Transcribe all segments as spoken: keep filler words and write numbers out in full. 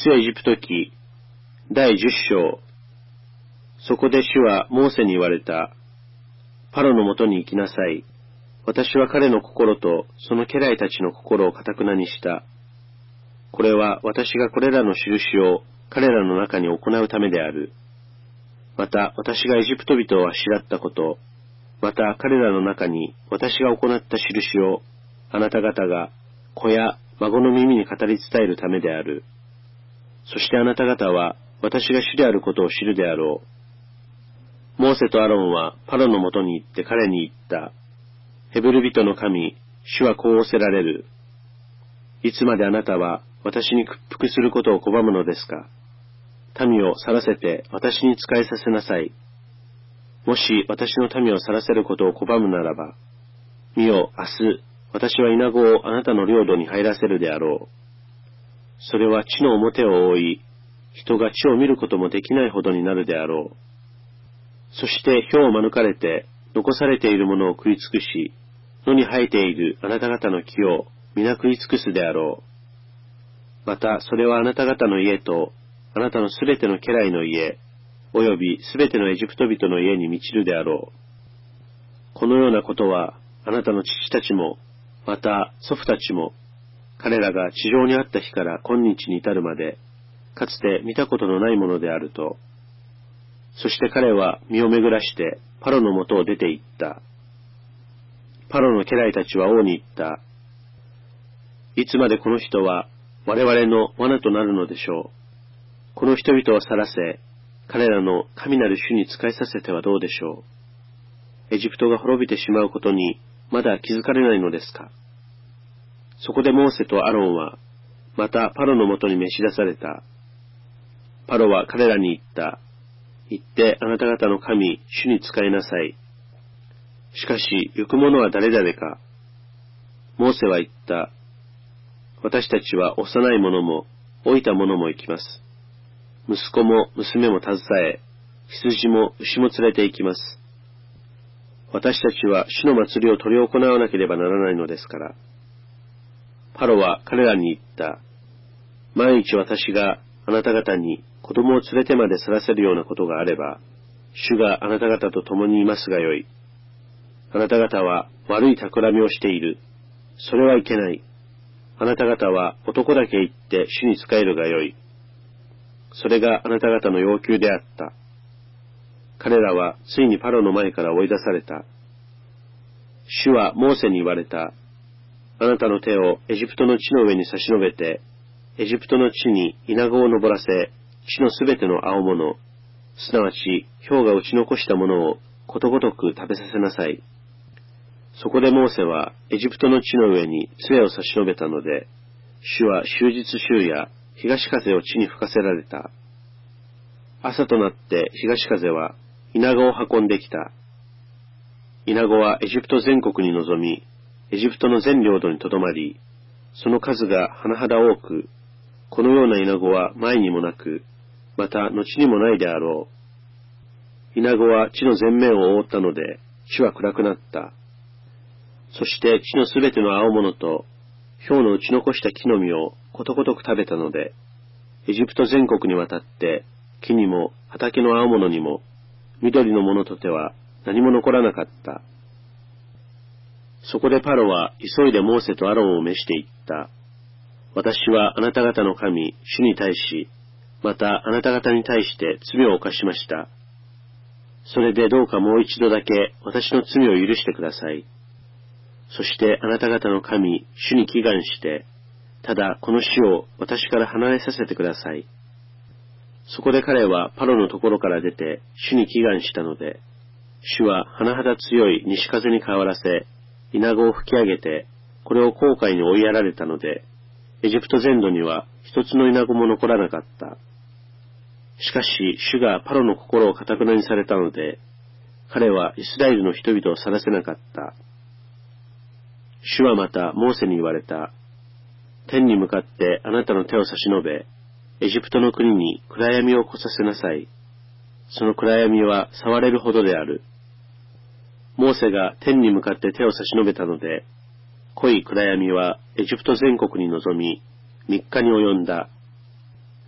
出エジプト記だいじゅっ章。そこで主はモーセに言われた。パロのもとに行きなさい。私は彼の心とその家来たちの心を堅くなにした。これは私がこれらの印を彼らの中に行うためである。また私がエジプト人をあしらったこと、また彼らの中に私が行った印をあなた方が子や孫の耳に語り伝えるためである。そしてあなた方は私が主であることを知るであろう。モーセとアロンはパロのもとに行って彼に言った。ヘブル人の神、主はこう仰せられる。いつまであなたは私に屈服することを拒むのですか。民を去らせて私に仕えさせなさい。もし私の民を去らせることを拒むならば、見よ、明日、私はイナゴをあなたの領土に入らせるであろう。それは地の表を覆い、人が地を見ることもできないほどになるであろう。そして雹を免れて、残されているものを食い尽くし、野に生えているあなた方の木を皆食い尽くすであろう。また、それはあなた方の家と、あなたのすべての家来の家、およびすべてのエジプト人の家に満ちるであろう。このようなことは、あなたの父たちも、また祖父たちも、彼らが地上にあった日から今日に至るまで、かつて見たことのないものであると。そして彼は身を巡らしてパロのもとを出て行った。パロの家来たちは王に言った。いつまでこの人は我々の罠となるのでしょう。この人々を去らせ、彼らの神なる主に仕えさせてはどうでしょう。エジプトが滅びてしまうことにまだ気づかれないのですか。そこでモーセとアロンはまたパロのもとに召し出された。パロは彼らに言った。行ってあなた方の神、主に仕えなさい。しかし、行く者は誰々か。モーセは言った。私たちは幼い者も、老いた者も行きます。息子も娘も携え、羊も牛も連れて行きます。私たちは主の祭りを執り行わなければならないのですから。パロは彼らに言った。万一私があなた方に子供を連れてまで去らせるようなことがあれば、主があなた方と共にいますがよい。あなた方は悪い企みをしている。それはいけない。あなた方は男だけ行って主に仕えるがよい。それがあなた方の要求であった。彼らはついにパロの前から追い出された。主はモーセに言われた。あなたの手をエジプトの地の上に差し伸べて、エジプトの地にイナゴを登らせ、地のすべての青物、すなわち雹が打ち残したものをことごとく食べさせなさい。そこでモーセはエジプトの地の上に杖を差し伸べたので、主は終日週や東風を地に吹かせられた。朝となって東風はイナゴを運んできた。イナゴはエジプト全国に臨み、エジプトの全領土にとどまり、その数が甚だ多く、このようなイナゴは前にもなく、また後にもないであろう。イナゴは地の全面を覆ったので、地は暗くなった。そして地のすべての青物と、雹の打ち残した木の実をことごとく食べたので、エジプト全国にわたって、木にも畑の青物にも、緑のものとては何も残らなかった。そこでパロは急いでモーセとアロンを召して言った。私はあなた方の神、主に対し、またあなた方に対して罪を犯しました。それでどうかもう一度だけ私の罪を許してください。そしてあなた方の神、主に祈願して、ただこの死を私から離れさせてください。そこで彼はパロのところから出て主に祈願したので、主は甚だ強い西風に変わらせ、イナゴを吹き上げて、これを航海に追いやられたので、エジプト全土には一つのイナゴも残らなかった。しかし主がパロの心を堅くなにされたので、彼はイスラエルの人々を去らせなかった。主はまたモーセに言われた。天に向かってあなたの手を差し伸べ、エジプトの国に暗闇を来させなさい。その暗闇は触れるほどである。モーセが天に向かって手を差し伸べたので、濃い暗闇はエジプト全国に臨み、三日に及んだ。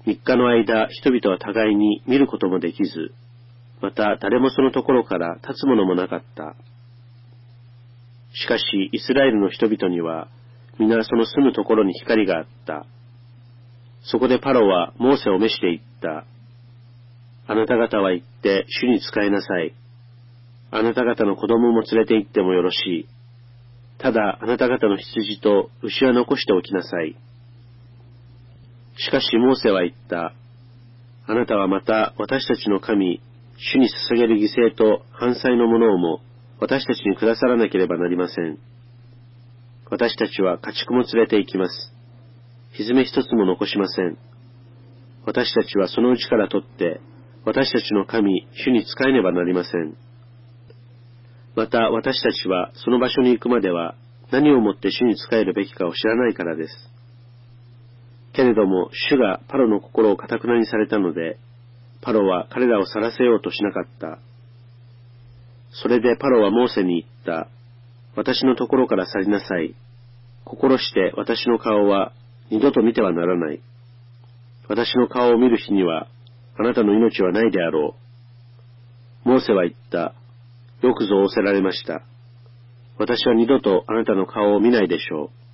三日の間、人々は互いに見ることもできず、また誰もそのところから立つものもなかった。しかし、イスラエルの人々には、皆その住むところに光があった。そこでパロはモーセを召して言った。あなた方は行って主に仕えなさい。あなた方の子供も連れて行ってもよろしい。ただあなた方の羊と牛は残しておきなさい。しかしモーセは言った。あなたはまた私たちの神、主に捧げる犠牲と燔祭のものをも私たちにくださらなければなりません。私たちは家畜も連れて行きます。蹄一つも残しません。私たちはそのうちから取って私たちの神、主に仕えねばなりません。また私たちはその場所に行くまでは何をもって主に仕えるべきかを知らないからです。けれども主がパロの心を堅くなにされたので、パロは彼らを去らせようとしなかった。それでパロはモーセに言った。私のところから去りなさい。心して私の顔は二度と見てはならない。私の顔を見る日にはあなたの命はないであろう。モーセは言った。よくぞ仰せられました。私は二度とあなたの顔を見ないでしょう。